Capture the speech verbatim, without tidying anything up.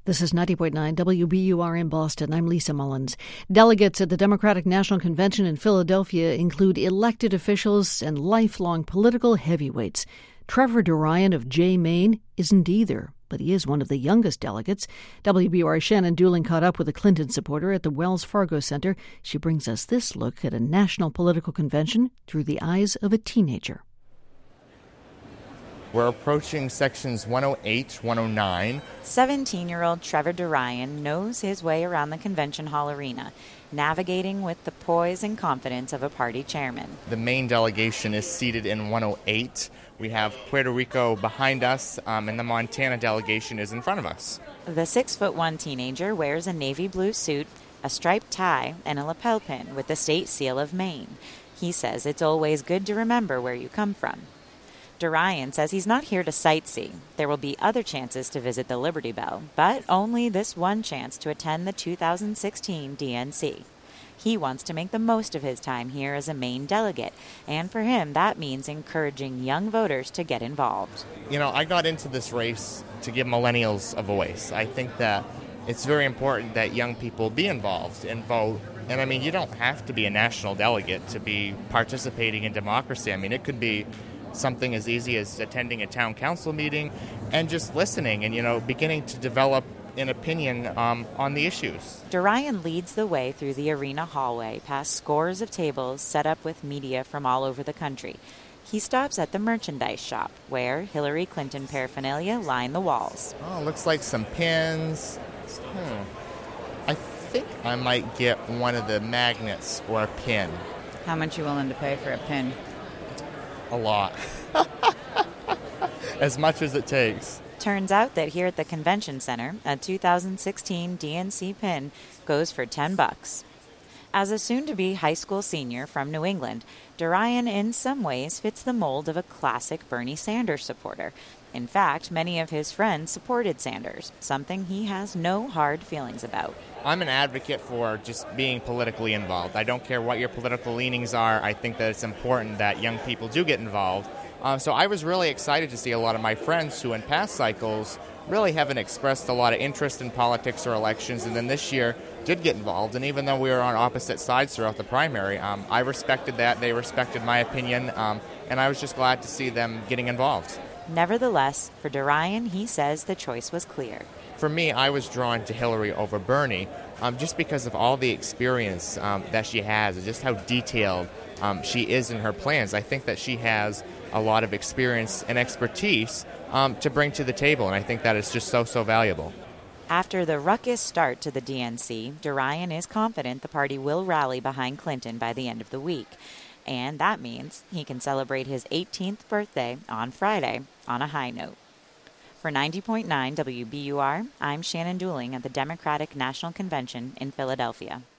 This is ninety point nine W B U R in Boston. I'm Lisa Mullins. Delegates at the Democratic National Convention in Philadelphia include elected officials and lifelong political heavyweights. Trevor DeRyan of Jay, Maine isn't either, but he is one of the youngest delegates. W B U R's Shannon Dooling caught up with a Clinton supporter at the Wells Fargo Center. She brings us this look at a national political convention through the eyes of a teenager. We're approaching sections one oh eight, one oh nine. seventeen-year-old Trevor DeRyan knows his way around the convention hall arena, navigating with the poise and confidence of a party chairman. The main delegation is seated in one oh eight. We have Puerto Rico behind us, um, and the Montana delegation is in front of us. The six-foot-one teenager wears a navy blue suit, a striped tie, and a lapel pin with the state seal of Maine. He says it's always good to remember where you come from. DeRyan says he's not here to sightsee. There will be other chances to visit the Liberty Bell, but only this one chance to attend the two thousand sixteen D N C. He wants to make the most of his time here as a Maine delegate, and for him that means encouraging young voters to get involved. You know, I got into this race to give millennials a voice. I think that it's very important that young people be involved and vote. And I mean, you don't have to be a national delegate to be participating in democracy. I mean, it could be something as easy as attending a town council meeting and just listening and, you know, beginning to develop an opinion um, on the issues. DeRyan leads the way through the arena hallway, past scores of tables set up with media from all over the country. He stops at the merchandise shop, where Hillary Clinton paraphernalia line the walls. Oh, looks like some pins. Hmm. I think I might get one of the magnets or a pin. How much you willing to pay for a pin? A lot. As much as it takes. Turns out that here at the convention center, a two thousand sixteen D N C pin goes for ten bucks. As a soon-to-be high school senior from New England, DeRyan in some ways fits the mold of a classic Bernie Sanders supporter. In fact, many of his friends supported Sanders, something he has no hard feelings about. I'm an advocate for just being politically involved. I don't care what your political leanings are. I think that it's important that young people do get involved. Um, so I was really excited to see a lot of my friends who in past cycles really haven't expressed a lot of interest in politics or elections, and then this year did get involved. And even though we were on opposite sides throughout the primary, um, I respected that. They respected my opinion, um, and I was just glad to see them getting involved. Nevertheless, for DeRyan, he says the choice was clear. For me, I was drawn to Hillary over Bernie um, just because of all the experience um, that she has and just how detailed um, she is in her plans. I think that she has a lot of experience and expertise um, to bring to the table, and I think that is just so, so valuable. After the ruckus start to the D N C, DeRyan is confident the party will rally behind Clinton by the end of the week. And that means he can celebrate his eighteenth birthday on Friday on a high note. For ninety point nine W B U R, I'm Shannon Dooling at the Democratic National Convention in Philadelphia.